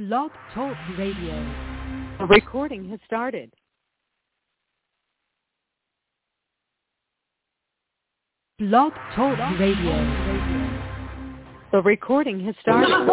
Blog Talk Radio. A recording has started. Blog Talk Radio. The recording has started.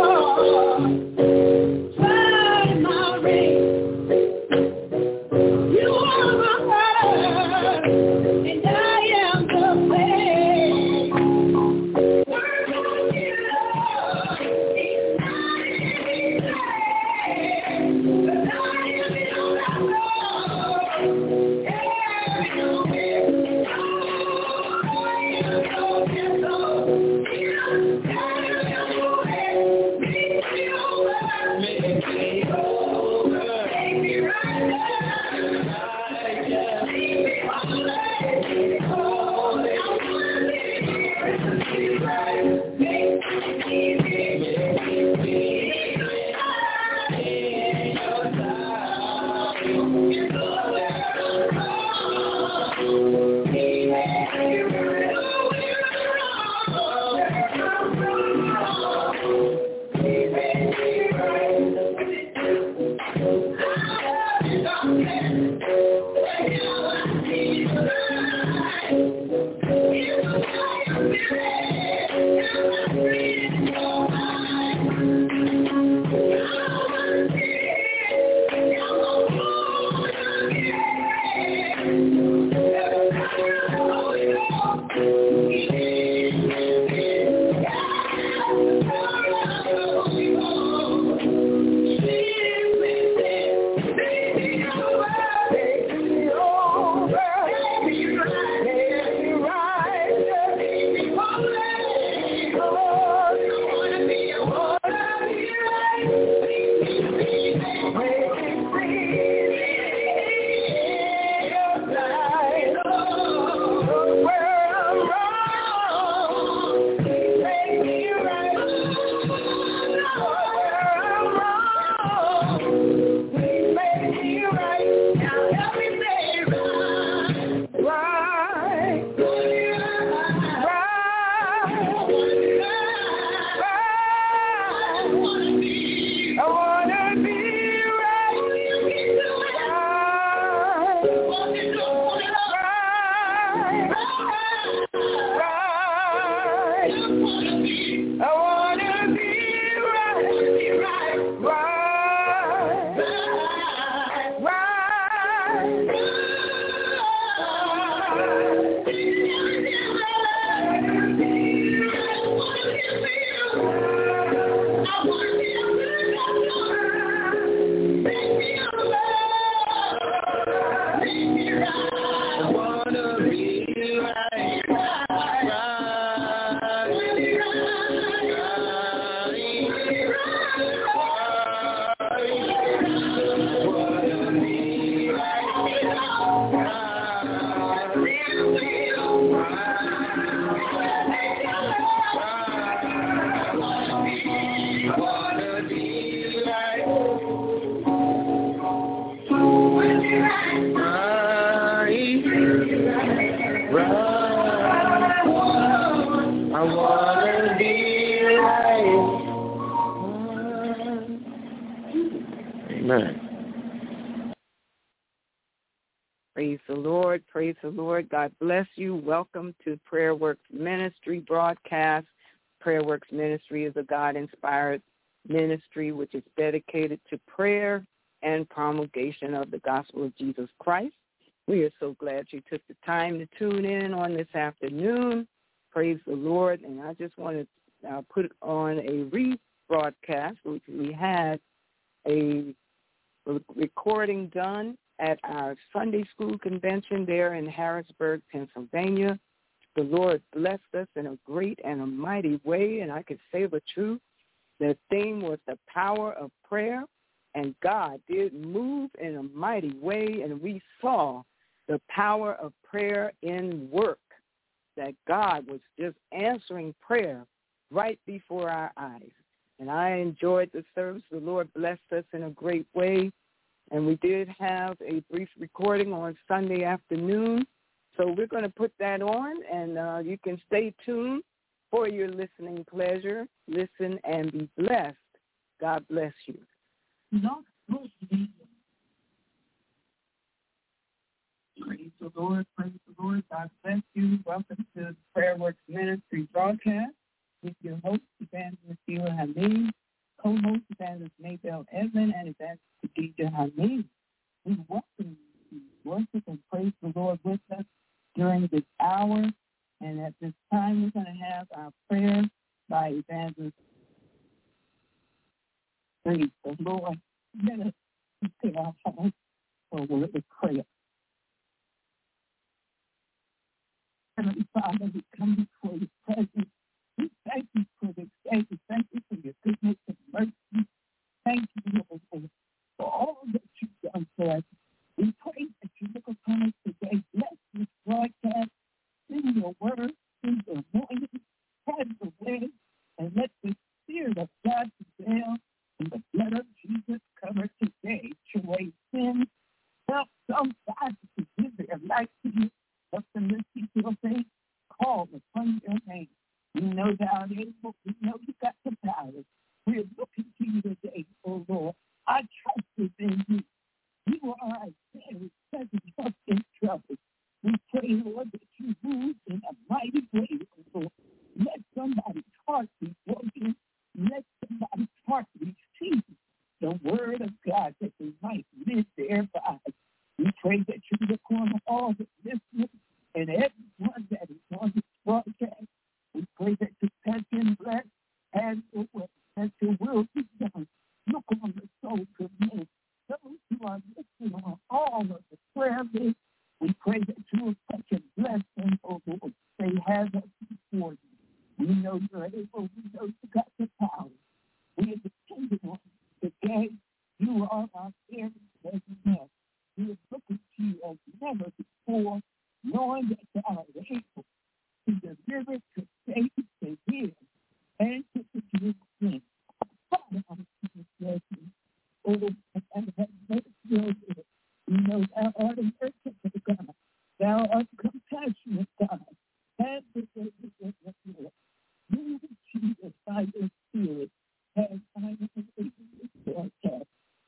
Praise the Lord. God bless you. Welcome to Prayer Works Ministry broadcast. Prayer Works Ministry is a God-inspired ministry which is dedicated to prayer and promulgation of the gospel of Jesus Christ. We are so glad you took the time to tune in on this afternoon. Praise the Lord. And I just want to put on a rebroadcast, which we had a recording done at our Sunday school convention there in Harrisburg, Pennsylvania. The Lord blessed us in a great and a mighty way, and I can say the truth. The theme was the power of prayer, and God did move in a mighty way, and we saw the power of prayer in work, that God was just answering prayer right before our eyes. And I enjoyed the service. The Lord blessed us in a great way. And we did have a brief recording on Sunday afternoon. So we're going to put that on, and you can stay tuned for your listening pleasure. Listen and be blessed. God bless you. Not good news. Praise the Lord, praise the Lord. God bless you. Welcome to the Prayer Works Ministry broadcast with your host, Evangelist Sheila Hamid, co-host Evangelist Maybelle Edmond, and Evangelist Khadijah Hamid. We welcome you to worship and praise the Lord with us during this hour. And at this time, we're going to have our prayer by Evangelist. Praise the Lord. Let us prepare our hearts for a word of prayer. Heavenly Father, we come before your presence. We thank you for this day. We thank you for your goodness and mercy. Thank you, Lord, for all that you've done for us. We pray that you look upon us today. Bless this broadcast. Send your word, send your anointing, have your way, and let the Spirit of God prevail and the blood of Jesus cover today to away sin. Help somebody to give their life to you. Help them to keep your faith. Call upon your name. We know thou art able. We know you got the power. We're looking to you today, oh Lord. Our trust is in you. You are our very present help in trouble. We pray, Lord, that you move in a mighty way, oh Lord. Let somebody's heart be broken. Let somebody's heart receive the word of God that they might live thereby. We pray that you look on all the listeners and everyone that is on this broadcast. We pray that you touch and bless and that your will be done. Look on the souls of men, those who are listening on all of the prayer list. We pray that you will touch and bless them, oh Lord. They have us before you. We know you're able. We know you got the power. We are dependent on you today. You are our very present help. We are looking to you as never before, knowing that you are able to deliver, to save, to heal, and to forgive sin. Father, I'm bless you. Oh, and have mercy. We know thou art a merciful God. Thou art compassionate God. Have the way with us, Lord. Move Jesus by your Spirit as I am able to broadcast.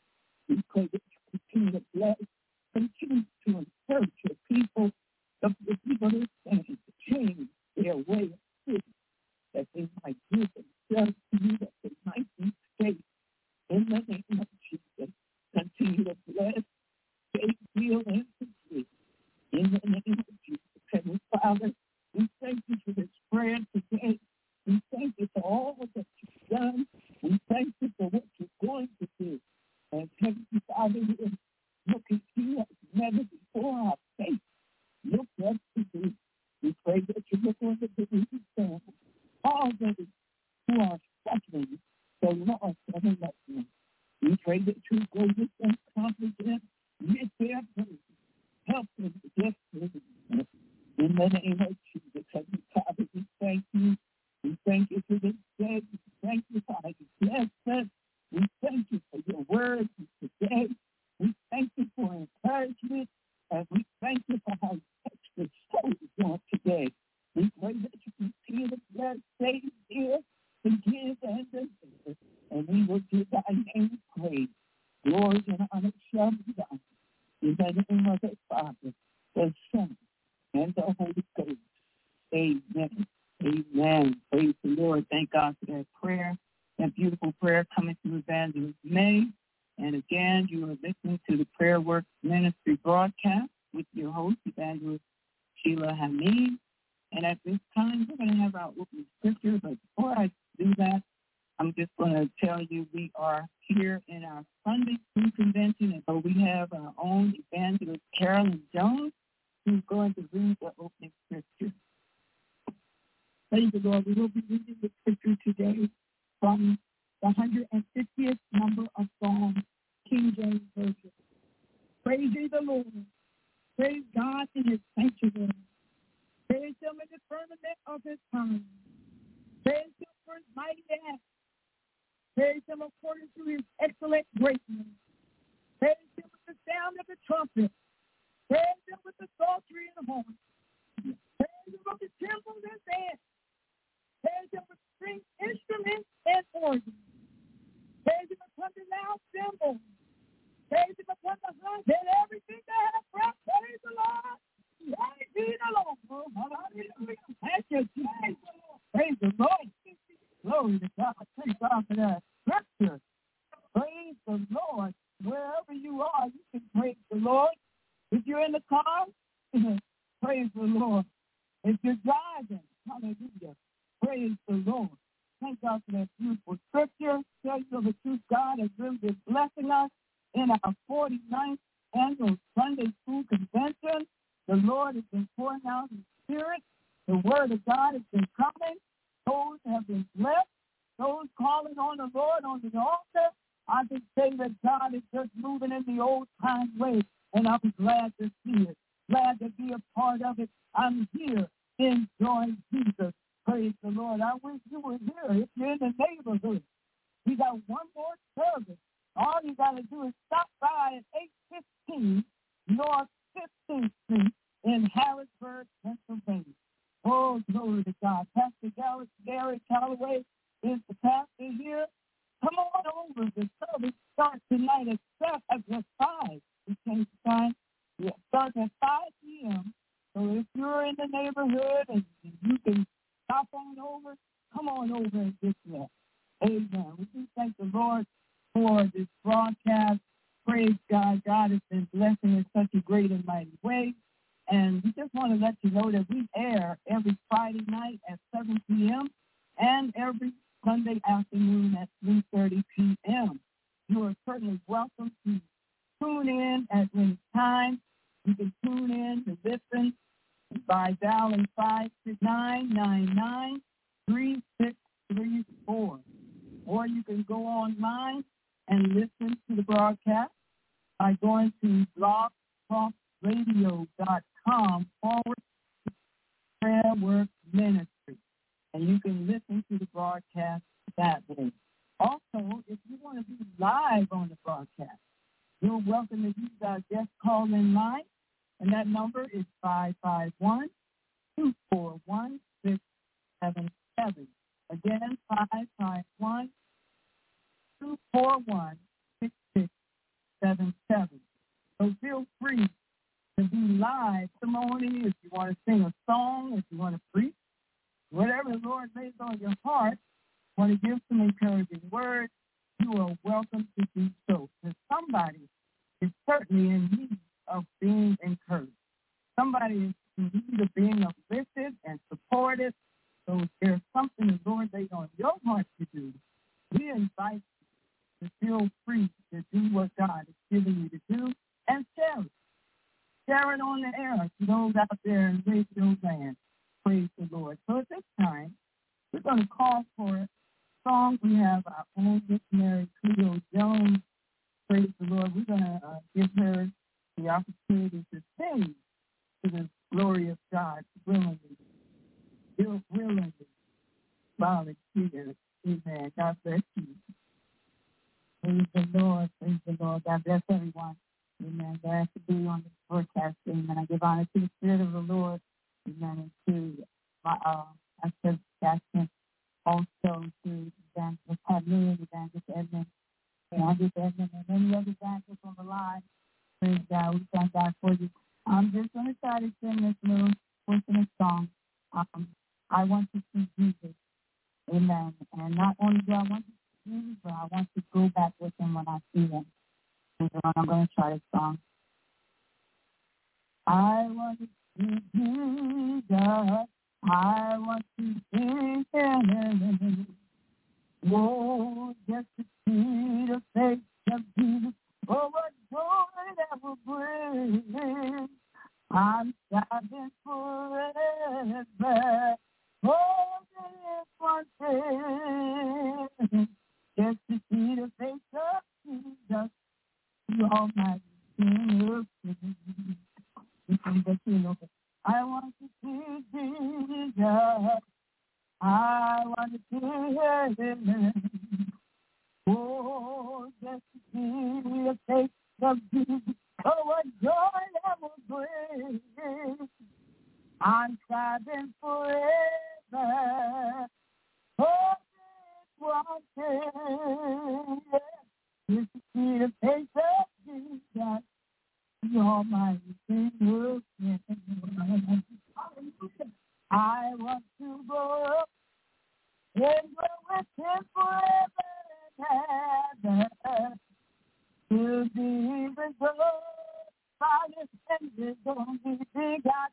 We pray that you continue to bless, continue to encourage your people, the people who stand to change their way of living, that they might give themselves to you, that they might be safe. In the name of Jesus, continue to bless, save, heal, and forgive. In the name of Jesus, Heavenly Father, we thank you for this prayer today. We thank you for all that you've done. We thank you for what you're going to do. And Heavenly Father, we're looking to you as never before. Our faith look up to you. We pray that you look on the believing family, all those who are suffering the loss of a loved one. We pray that you go with them, comfort them, meet their burden, help them to get through it. In the name of Jesus, Heavenly Father, we thank you. We thank you for this day. We thank you for how you bless us. We thank you for your word today. We thank you for encouragement. And we thank you for how you touch the souls on today. We pray that you continue to bless, save, heal, forgive, and deliver. And we will give thy name praise. Glory and honor shall be done. In the name of the Father, the Son, and the Holy Ghost. Amen. Amen. Praise the Lord. Thank God for that prayer, that beautiful prayer coming through Evangelist May. And again, you are listening to the Prayer Works Ministry broadcast with your host, Evangelist Sheila Hamid. And at this time, we're going to have our opening scripture. But before I do that, I'm just going to tell you we are here in our Sunday School Convention. And so we have our own evangelist, Carolyn Jones, who's going to read the opening scripture. Praise the Lord. We will be reading the scripture today from the 150th number of Psalms, King James Version. Praise ye the Lord. Praise God in his sanctuary. Praise him in the firmament of his time. Praise him for his mighty acts. Praise him according to his excellent greatness. Praise him with the sound of the trumpet. Praise him with the psaltery and horn. Praise him with the timbrels and dance. Praise him with string instruments and organs. Praise him upon the loud Lord. Praise him upon the heart. Let everything that has breath praise the Lord. Praise be the Lord. Oh, hallelujah. Thank you, Jesus. Praise the Lord. Glory to God. Thank God for that scripture. Praise the Lord. Wherever you are, you can praise the Lord. If you're in the car, praise the Lord. If you're driving, hallelujah, praise the Lord. Thank God for that beautiful scripture. Tell you of the truth, God has really been blessing us in our 49th annual Sunday School Convention. The Lord has been pouring out His Spirit. The Word of God has been coming. Those have been blessed. Those calling on the Lord on the altar. I can say that God is just moving in the old-time way, and I'm glad to see it. Glad to be a part of it. I'm here enjoying Jesus. Praise the Lord. I wish you were here. If you're in the neighborhood, we got one more service. All you got to do is stop by at 815 North 15th Street in Harrisburg, Pennsylvania. Oh, glory to God. Pastor Gary Calloway is the pastor here. Come on over. The service starts tonight at 5. We changed the time. Yeah, starts at 5 p.m. So if you're in the neighborhood and you can stop on over, come on over and get there. Amen. We do thank the Lord for this broadcast. Praise God. God has been blessing in such a great and mighty way. And we just want to let you know that we air every Friday night at 7 p.m. and every Sunday afternoon at 3:30 p.m. You are certainly welcome to tune in at any time. You can tune in to listen by dialing 569-99-3634. Or you can go online and listen to the broadcast by going to blogtalkradio.com/Prayer Work Ministry. And you can listen to the broadcast that way. Also, if you want to be live on the broadcast, you're welcome to use our guest call-in line, and that number is 551-241-677. Again, 551-241-6677. So feel free to be live testimony if you want to sing a song, if you want to preach, whatever the Lord lays on your heart, want to give some encouraging words, you are welcome to do so. Because somebody is certainly in need of being encouraged. Somebody is in need of being uplifted and supported. So if there's something the Lord laid on your heart to do, we invite you to feel free to do what God is giving you to do and share it. Share it on the air to those out there in radio land. Praise the Lord. So at this time, we're going to call for a song. We have our own missionary, Cleo Jones. Praise the Lord. We're going to give her the opportunity to sing to the glory of God willingly. Volunteer. Amen. God bless you. Praise the Lord. Praise the Lord. God bless everyone. Amen. Glad to be on this broadcast. Amen. I give honor to the Spirit of the Lord. Amen. And to my church pastor, also to Evangelist Hadley, Evangelist Edmund, Evangelist Edmund, and many other evangelists on the line. Praise God. We thank God for you. I'm just going to try to sing this little portion of song. I want to see Jesus. Amen. And not only do I want to see Jesus, but I want to go back with him when I see him. And I'm going to try this song. I want to see Jesus. I want to see him. Oh, just to see the face of Jesus. Oh, what joy that will bring. I'm striving forever. Oh, this one thing. Just to see the face of Jesus. The Almighty King. I want to see Jesus. I want to see him. Oh, just to see the face of Jesus. Oh, what joy that will bring. I'm striving forever. Oh, this one thing. It's to see the face of Jesus, the Almighty King of Kings. I want to go up and go with him forever and ever. To be the God, Father, and the only begotten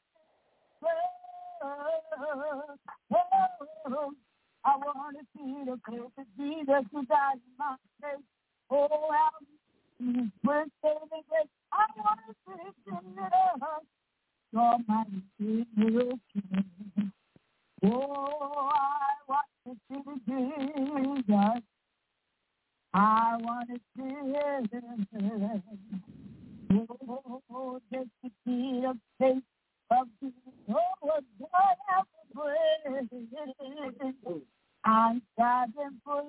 Son. I want to see the face of Jesus who died in my place. Oh, how he's worth saving grace. I want to see Jesus, Almighty King. Oh, I want to see Jesus. I want to see him. Oh, just to see the face of Jesus. Oh, God, have a praise. I'm striving for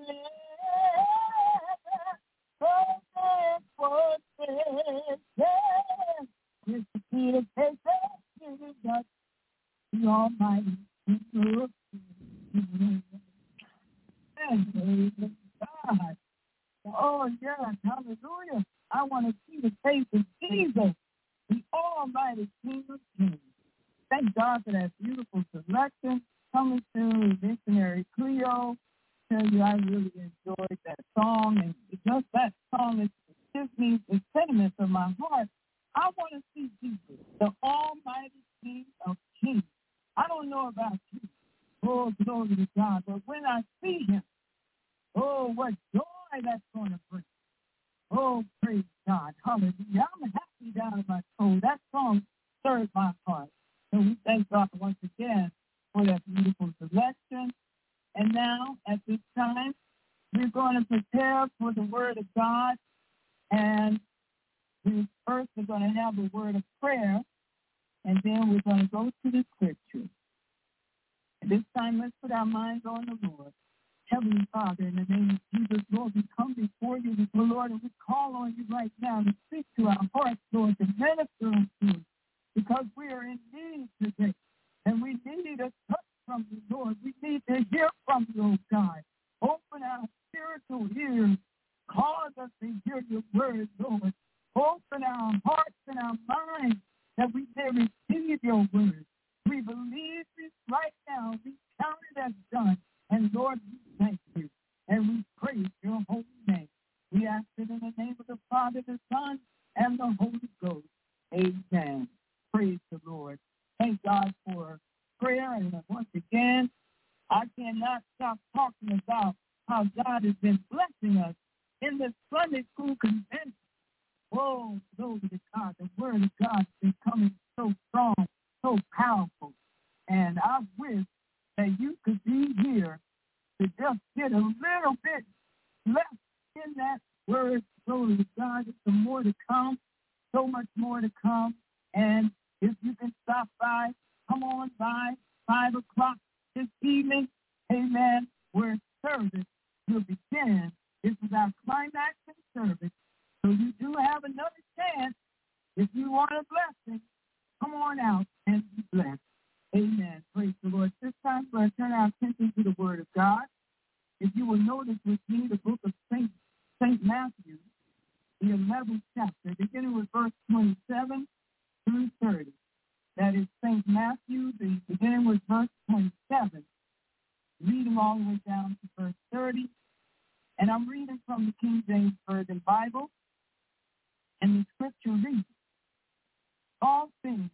just to see the face of Jesus, the Almighty King. And praise God. Oh, yes, hallelujah. I want to see the face of Jesus, the Almighty King of Kings. Thank God for that beautiful selection coming through Missionary Cleo. Tell you, I really enjoyed that song, and just that song is gives me the sentiments of my heart. I want to see Jesus, the Almighty King of Kings. I don't know about you. Oh, glory to God. But when I see him, oh, what joy that's going to bring. Oh, praise God. Hallelujah. I'm happy down in my soul. That song stirred my heart. So we thank God once again for that beautiful selection. And now, at this time, we're going to prepare for the Word of God. And first we're going to have a word of prayer. And then we're going to go to the Scripture. At this time, let's put our minds on the Lord. Heavenly Father, in the name of Jesus, Lord, we come before you, Lord, and we call on you right now to speak to our hearts, Lord, to minister unto us, because we are in need today, and we need a touch from you, Lord. We need to hear from you, oh God. Open our spiritual ears. Cause us to hear your word, Lord. Open our hearts and our minds that we may receive your word. We believe this right now. We count it as done. And Lord, we thank you, and we praise your holy name. We ask it in the name of the Father, the Son, and the Holy Ghost. Amen. Praise the Lord. Thank God for prayer. And once again, I cannot stop talking about how God has been blessing us in the Sunday school convention. Oh, glory to God. The word of God has been coming so strong, so powerful. And I wish that you could be here to just get a little bit left in that word. Glory to God. There's some more to come, so much more to come. And if you can stop by, come on by 5 o'clock this evening. Amen. Where service will begin. This is our climaxing service. So you do have another chance. If you want a blessing, come on out and be blessed. Amen. Praise the Lord. This time we're going to turn our attention to the Word of God. If you will notice with me the book of St. Matthew, the 11th chapter, beginning with verse 27 through 30. That is St. Matthew, beginning with verse 27, reading all the way down to verse 30. And I'm reading from the King James Version Bible. And the scripture reads, all things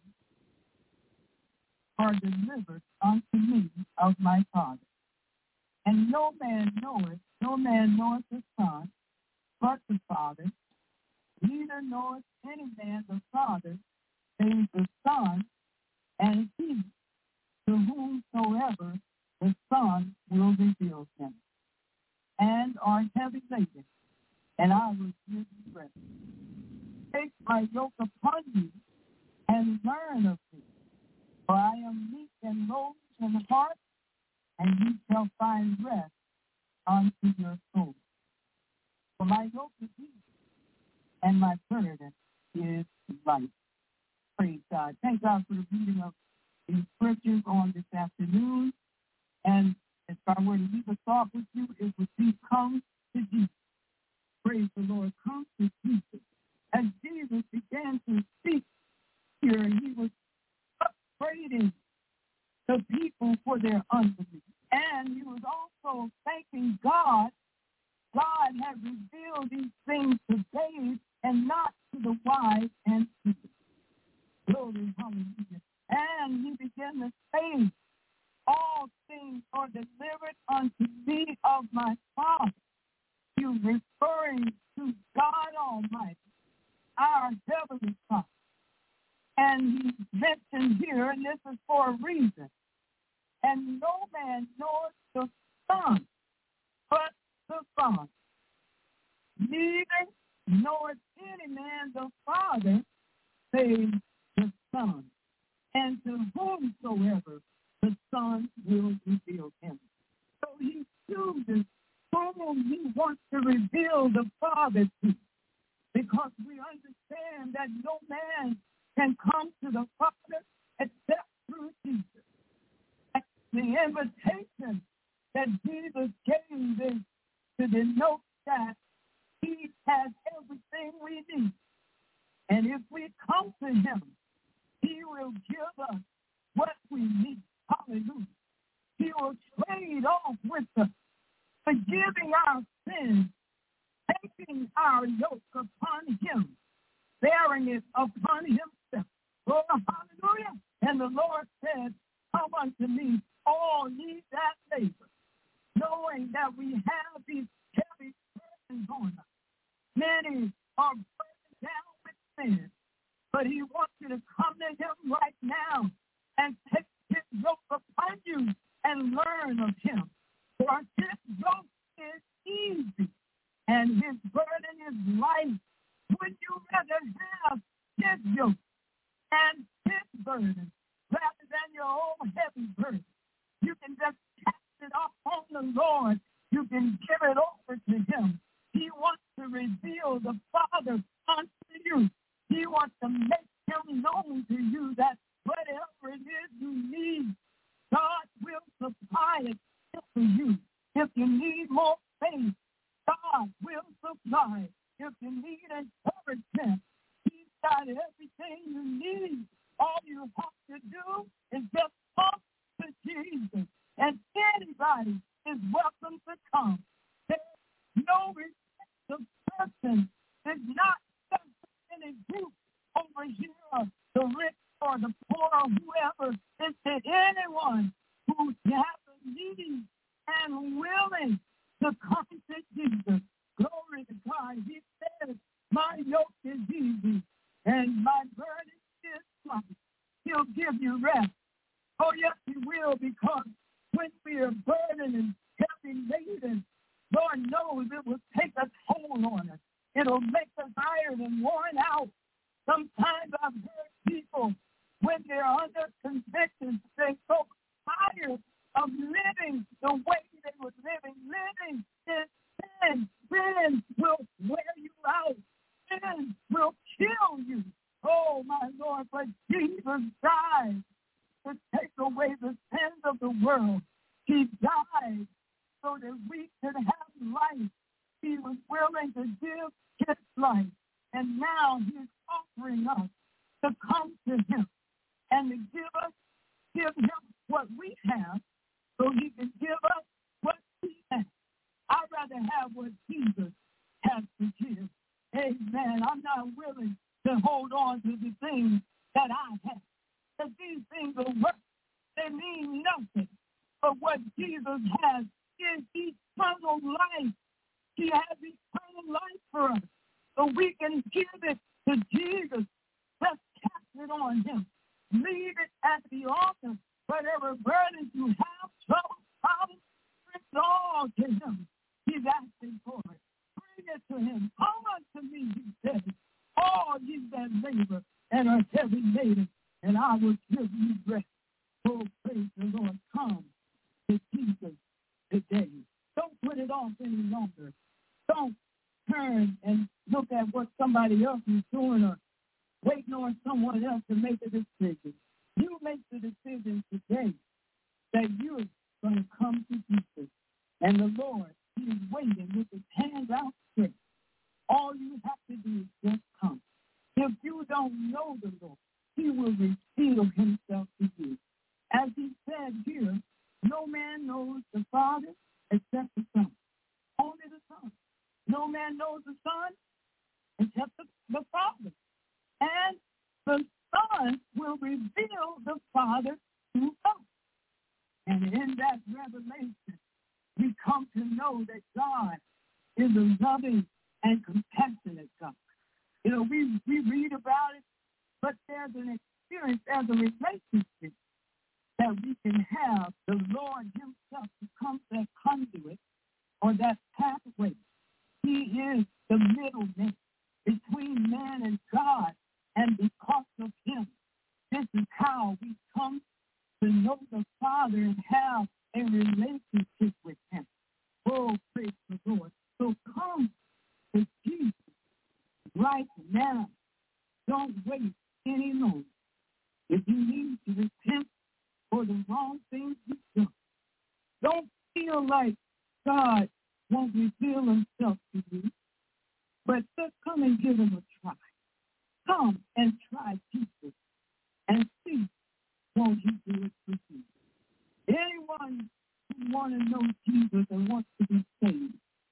are delivered unto me of my Father. And no man knoweth the Son, but the Father. Neither knoweth any man the Father, save the Son, and he to whomsoever the Son will reveal him. And are heavy laden, and I will give you rest. Take my yoke upon you, and learn of me. For I am meek and lowly in heart, and you shall find rest unto your soul. For my yoke is easy, and my burden is light. Praise God. Thank God for the reading of these scriptures on this afternoon. And if I were to leave a thought with you, it would be come to Jesus. praise the Lord, come to Jesus. As Jesus began to speak here, he was upbraiding the people for their unbelief. And he was also thanking God. God had revealed these things to babes and not to the wise and prudent. Glory, hallelujah. And he began to say, all things are delivered unto me of my Father. He was referring to God Almighty, our Heavenly Father. And he mentioned here, and this is for a reason, and no man knoweth the Son but the Father. Neither knoweth any man the Father save the Son, and to whomsoever the Son will reveal him. So he chooses whom he wants to reveal the Father to, because we understand that no man can come to the Father except through Jesus. That's the invitation that Jesus gave is to denote that he has everything we need. And if we come to him, he will give us what we need. Hallelujah. He will trade off with us, forgiving our sins, taking our yoke upon him, bearing it upon himself. Oh, hallelujah. And the Lord said, come unto me, all ye that labor, knowing that we have these heavy burdens on us. Many are burdened down with sin, but he wants you to come to him right now and take his yoke upon you and learn of him. For his yoke is easy and his burden is light. Would you rather have his yoke and his burden rather than your own heavy burden? You can just cast it off on the Lord. You can give it over to him. He wants to reveal the Father unto you. He wants to make him known to you that whatever it is you need, God will supply it for you. If you need more faith, God will supply. If you need encouragement, he's got everything you need. All you have to do is just talk to Jesus. And anybody is welcome to come. There's no respect of person. There's not any group over here, the rich or the poor or whoever. It's to anyone who has a need and willing to come to Jesus. Glory to God. He says, my yoke is easy and my burden is light. He'll give you rest. Oh, yes, he will, because when we are burdened and heavy laden, Lord knows it will take a toll on us. It'll make us tired and worn out. Sometimes I've heard people, when they're under conviction, they're so tired of living the way they were living. Living in sin. Sin will wear you out. Sin will kill you. Oh, my Lord, but Jesus died to take away the sins of the world. He died so that we could have life. He was willing to give his life. And now he's offering us to come to him and to give him what we have so he can give us what he has. I'd rather have what Jesus has to give. Amen. I'm not willing to hold on to the things that I have. Because these things are worth. They mean nothing. But what Jesus has is eternal life. He has eternal life for us. So we can give it to Jesus. Just cast it on him. Leave it at the altar. Whatever burdens you have, trouble, problems, bring it all to him. He's asking for it. Bring it to him. Come unto me, he says, all ye that labor and are heavy laden, and I will give you rest. Oh, praise the Lord. Come to Jesus today. Don't put it off any longer. Don't turn and look at what somebody else is doing or waiting on someone else to make a decision. You make the decision today that you're going to come to Jesus. And the Lord, he is waiting with his hands outstretched. All you have to do is just come. If you don't know the Lord, he will reveal himself to you. As he said here, no man knows the Father except the Son. Only the Son. No man knows the Son except the Father. And the Son will reveal the Father to us. And in that revelation, we come to know that God is a loving and compassionate God. You know, we read about it, but there's an experience, there's a relationship that we can have the Lord himself becomes that conduit or that pathway. He is the middleman between man and God, and because of him, this is how we come to know the Father and have a relationship with him. Oh, praise the Lord. So come to Jesus right now. Don't wait any longer. If you need to repent for the wrong things you've done, don't feel like God won't reveal himself to you, but just come and give him a try. Come and try Jesus and see won't he do it for you. Anyone who wants to know Jesus and wants to be saved,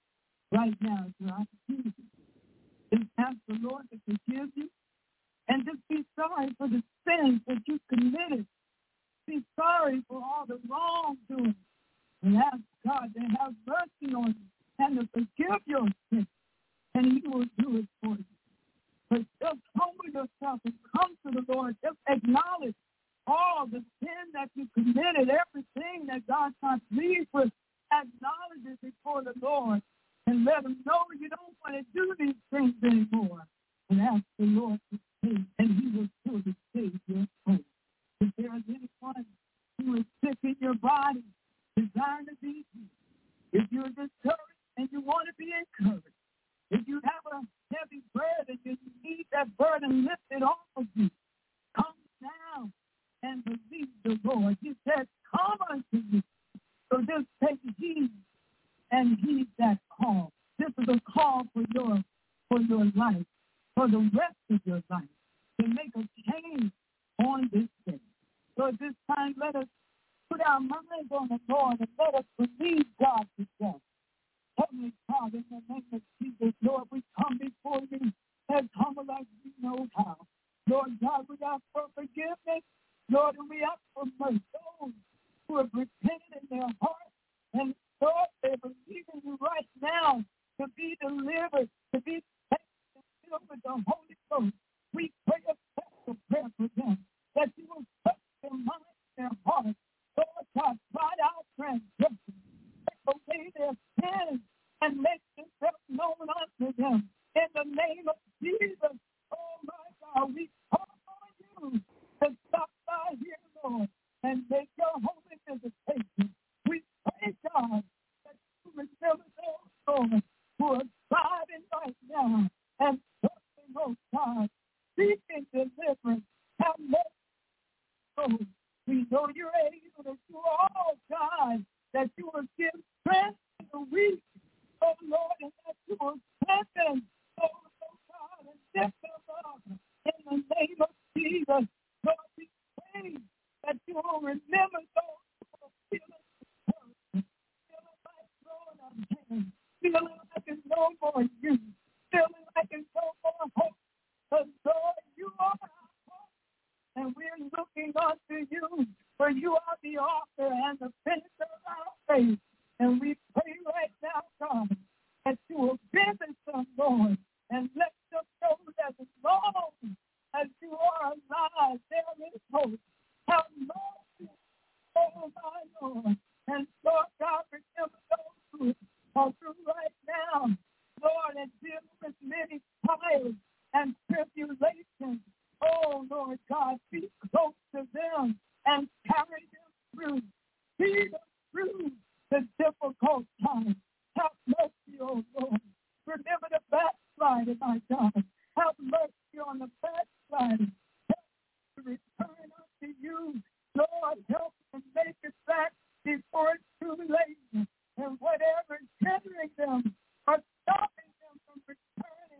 right now is your opportunity. Just ask the Lord to forgive you and just be sorry for the sins that you committed. Be sorry for all the wrongdoing and ask God to have mercy on you and to forgive your sins, and he will do it for you. But just humble yourself and come to the Lord. Just acknowledge all the sin that you committed, everything that God not pleased with. Acknowledge it before the Lord and let him know you don't want to do these things anymore. And ask the Lord to save, and he will surely save your soul. If there is anyone who is sick in your body, desiring to be healed, if you're discouraged and you want to be encouraged, if you have a heavy burden and you need that burden lifted off of you, come now and believe the Lord. He said, come unto me. So just take heed and heed that call. This is a call for your life, for the rest of your life, to make a change on this day. So at this time, let us put our minds on the Lord and let us believe God together. Heavenly Father, in the name of Jesus, Lord, we come before you as humble as we know how. Lord God, we ask for forgiveness. Lord, and we ask for mercy. Those who have repented in their heart and thought they believe in you right now to be delivered, to be saved and filled with the Holy Ghost. We pray a special prayer for them, that you will touch their minds, their hearts. Lord God, blot out transgression, take away their sins, and make yourself known unto them. In the name of Jesus, oh my God, we call on you to stop by here, Lord, and make your holy visitation. We pray, God, that you remember those, Lord, who are striving right now and suffering, oh God, seeking deliverance. Have mercy, Lord. We know you're able to do all, God, that you will give strength to the weak, oh Lord, and that you will strengthen those, oh God, and lift them up in the name of Jesus. Lord, we pray that you will remember those who are feeling discouraged, feeling like throwing up hands, feeling like it's no more use, feeling like it's no more hope. But Lord, you are our hope, and we're looking unto you, for you are the author and the finisher of our faith. And we pray right now, God, that you will visit them, Lord, and let them know that as long as you are alive, there is hope. Have mercy, oh my Lord. And Lord God, remember those who are through right now, Lord, and deal with many trials and tribulations. Oh, Lord God, be close to them and carry them through. See them through the difficult times. Have mercy, oh Lord. Remember the backslider, my God. Have mercy on the backslider. Help to return unto you. Lord, help them make it back before it's too late. And whatever is hindering them or stopping them from returning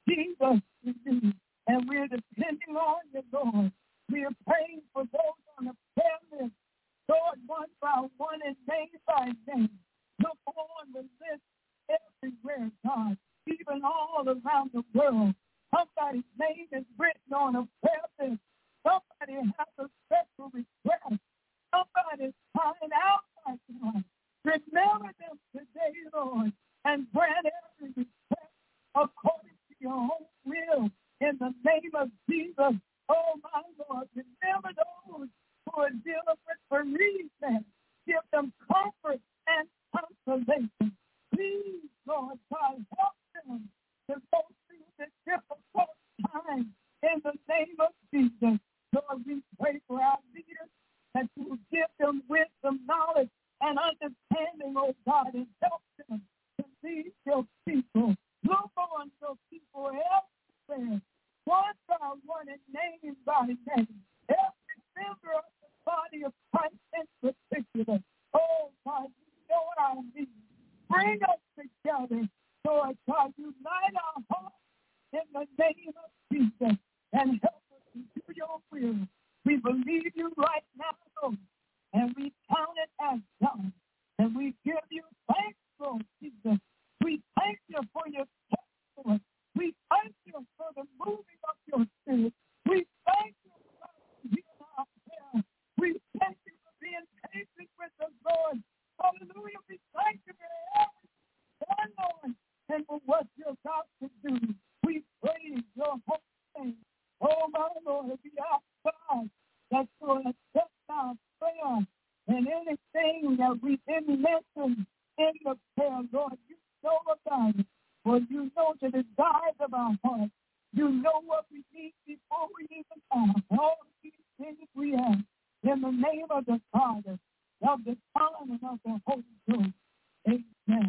Jesus to you. And we're depending on you, Lord. We are praying for those on the prayer list, Lord, one by one and name by name. Look on the list everywhere, God, even all around the world. Somebody's name is written on a prayer list. Somebody has a special request. Somebody's crying out like God. Remember them today, Lord, and grant every request according to your own will. In the name of Jesus, oh my Lord, remember those who are dealing with bereavement. Give them comfort and consolation. Please, Lord God, help them to go through this difficult time in the name of Jesus. Lord, we pray for our leaders that you will give them wisdom, knowledge, and understanding, oh God, and help them to lead your people. Look on your people everywhere, one by one and name by name. Every member of the body of Christ in particular. Oh God, you know our needs. Bring us together, Lord God, unite our hearts in the name of Jesus and help us to do your will. We believe you right now, Lord, and we count it as done. And we give you thanks, Lord Jesus. We thank you for your testimony. We thank you for the moving of your spirit. We thank you for hearing our prayer. We thank you for being patient with us, Lord. Hallelujah. We thank you for everything, Lord, and for what you're about to do. We praise your holy name. Oh, my Lord, we ask God that you will accept our prayer and anything that we didn't mention in the prayer, Lord, you know about it. For you know the desires of our heart. You know what we need before we even ask. All these things we have in the name of the Father, of the Son, and of the Holy Ghost. Amen.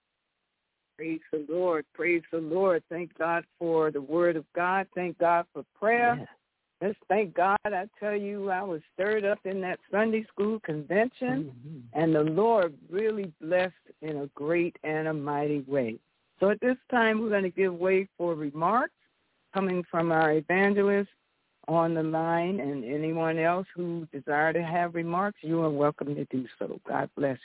Praise the Lord. Praise the Lord. Thank God for the word of God. Thank God for prayer. Yes. Just thank God. I tell you, I was stirred up in that Sunday school convention, and the Lord really blessed in a great and a mighty way. So at this time, we're going to give way for remarks coming from our evangelist on the line, and anyone else who desire to have remarks, you are welcome to do so. God bless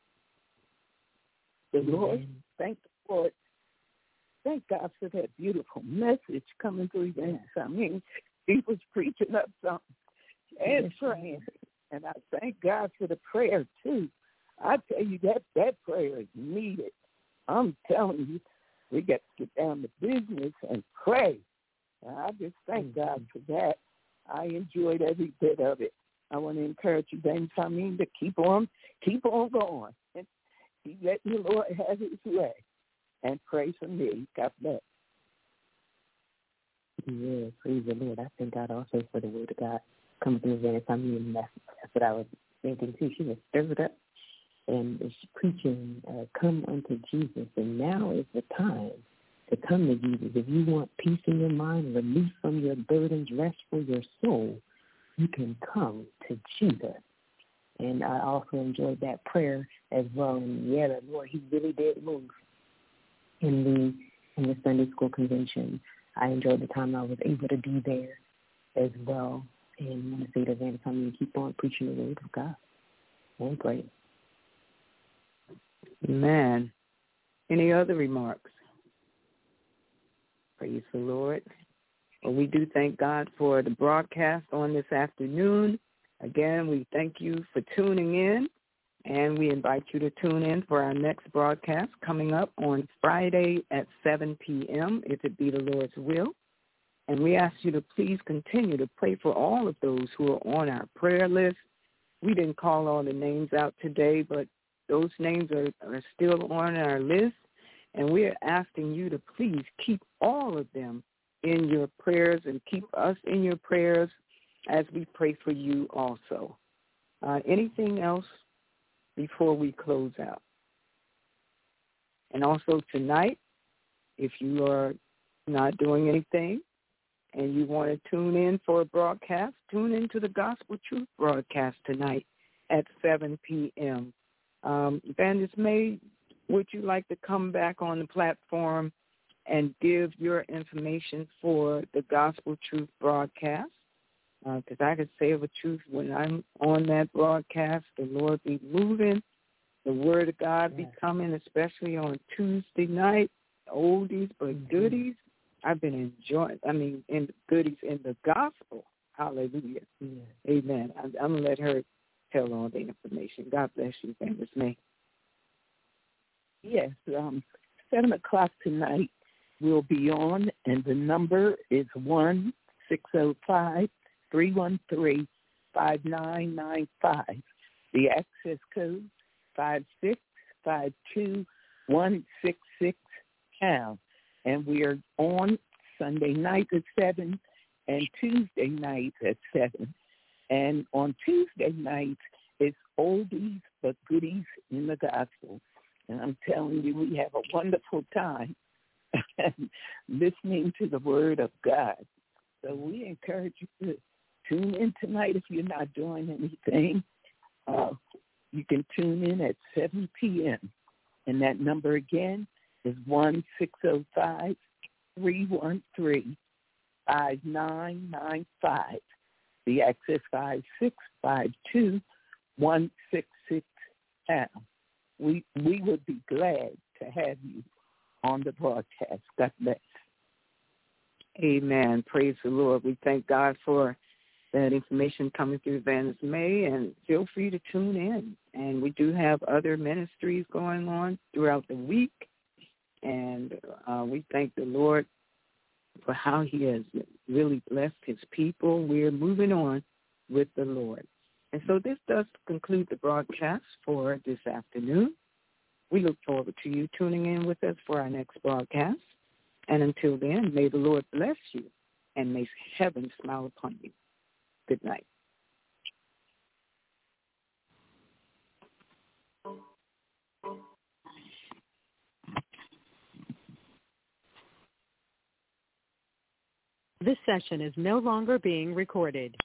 you. The Lord, thank the Lord. Thank God for that beautiful message coming through evangelist. I mean, he was preaching up something and praying. And I thank God for the prayer, too. I tell you, that prayer is needed. I'm telling you, we got to get down to business and pray. And I just thank God for that. I enjoyed every bit of it. I want to encourage you, Ben Tamim, to keep on going. And keep letting the Lord have his way. And pray for me. God bless. Yeah, praise the Lord. I thank God also for the word of God coming through there. I mean, that's what I was thinking too. She was stirred up and she's preaching, come unto Jesus. And now is the time to come to Jesus. If you want peace in your mind, release from your burdens, rest for your soul, you can come to Jesus. And I also enjoyed that prayer as well. And yeah, the Lord, he really did move in the Sunday school convention. I enjoyed the time I was able to be there as well. And I want to say to Evangelist, I mean, keep on preaching the word of God and pray. Amen. Any other remarks? Praise the Lord. Well, we do thank God for the broadcast on this afternoon. Again, we thank you for tuning in, and we invite you to tune in for our next broadcast coming up on Friday at 7 p.m., if it be the Lord's will. And we ask you to please continue to pray for all of those who are on our prayer list. We didn't call all the names out today, but those names are still on our list, and we're asking you to please keep all of them in your prayers and keep us in your prayers as we pray for you also. Anything else before we close out? And also tonight, if you are not doing anything and you want to tune in for a broadcast, tune into the Gospel Truth broadcast tonight at 7 p.m. Evangelist May, would you like to come back on the platform and give your information for the Gospel Truth broadcast. Because I can say of a truth, when I'm on that broadcast, the Lord be moving, the Word of God be coming, especially on Tuesday night, oldies but goodies. I've been enjoying, in goodies in the gospel. Hallelujah. Amen. I'm going to let her tell all the information. God bless you, Evangelist May. Yes, 7 o'clock tonight we'll be on, and the number is 1-605-313-5995. The access code 5652166#. And we are on Sunday night at 7 and Tuesday night at 7. And on Tuesday nights, it's oldies but goodies in the gospel. And I'm telling you, we have a wonderful time listening to the Word of God. So we encourage you to tune in tonight if you're not doing anything. You can tune in at 7 p.m. And that number again is 1-605-313-5995. The access 5652166#. We would be glad to have you on the broadcast. God bless. Amen. Praise the Lord. We thank God for that information coming through Evangelist May, and feel free to tune in. And we do have other ministries going on throughout the week, and we thank the Lord for how he has really blessed his people. We're moving on with the Lord. And so this does conclude the broadcast for this afternoon. We look forward to you tuning in with us for our next broadcast. And until then, may the Lord bless you and may heaven smile upon you. Good night. This session is no longer being recorded.